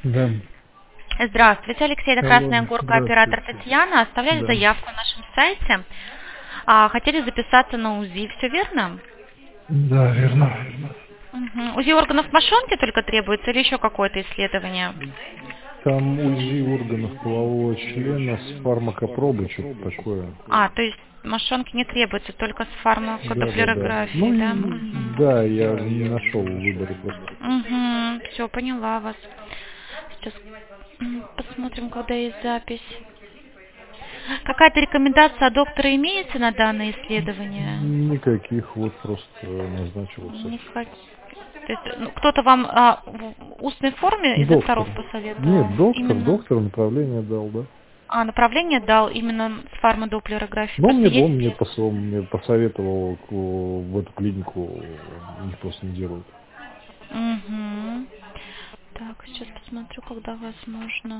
Да. Здравствуйте, Алексей, это Алло, Красная Горка, оператор здравствуйте. Татьяна. Оставляли Да. заявку на нашем сайте. Хотели записаться на УЗИ, все верно? Да, верно. Угу. УЗИ органов мошонки только требуется или еще какое-то исследование? Там УЗИ органов полового члена с фармакопробой, что-то такое. То есть мошонки не требуется, только с Да. Ну, фармакодоплерографией, да? да, я не нашел в выборе просто. Угу. Все, поняла вас. Сейчас посмотрим, когда есть запись. Какая-то рекомендация от доктора имеется на данное исследование? Никаких, вот просто назначился. Не хочу. То есть, кто-то вам в устной форме из Доктор. докторов посоветовал? Нет, Именно. доктор направление дал, да. Направление дал именно с фармадоплерографией. Но Просто он есть. мне посоветовал в эту клинику, их просто не делают. Угу. Так, сейчас посмотрю, когда возможно.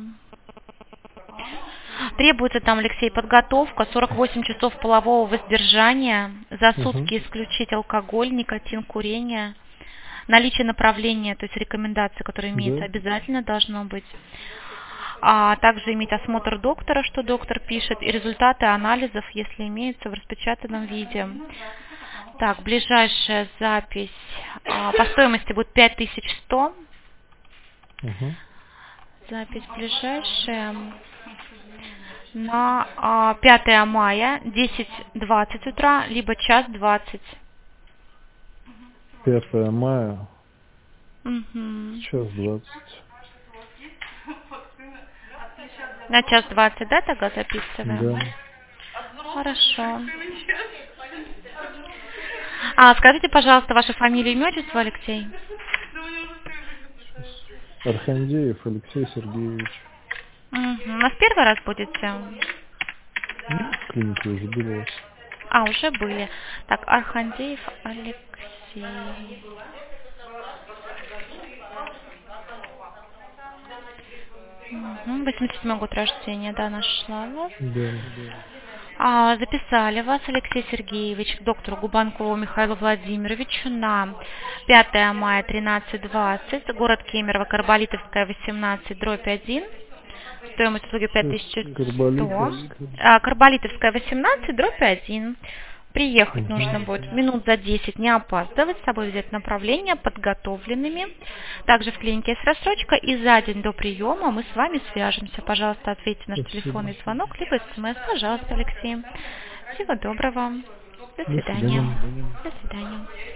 Требуется там, Алексей, подготовка, 48 часов полового воздержания, за Угу. сутки исключить алкоголь, никотин, курение. Наличие направления, то есть рекомендации, которые имеются, Да. обязательно должно быть. Также иметь осмотр доктора, что доктор пишет, и результаты анализов, если имеются, в распечатанном виде. Так, ближайшая запись по стоимости будет 5100. Угу. Запись ближайшая на 5 мая, 10:20 утра, либо 1:20. 5 мая, Угу. час 20. На 1:20, да, тогда записываем? Да. Хорошо. Скажите, пожалуйста, ваша фамилия, имя, отчество, Алексей? Архандеев Алексей Сергеевич. Угу. У нас первый раз будете? Ну, в клинике уже был у вас. Уже были. Так, Архандеев Алексей. Угу. 87 год рождения, да, нашла вас. Да. Записали вас, Алексей Сергеевич, к доктору Губанкову Михаилу Владимировичу на 5 мая 13:20, город Кемерово, Карболитовская, 18/1. Стоимость услуги Сейчас 5100. Карболитовская. Карболитовская, 18/1. Приехать Угу. нужно будет минут за 10, не опаздывать, с собой взять направление подготовленными. Также в клинике есть рассрочка, и за день до приема мы с вами свяжемся. Пожалуйста, ответьте на наш Спасибо. телефонный звонок, либо смс. Пожалуйста, Алексей. Всего доброго. До До свидания. свидания. До свидания.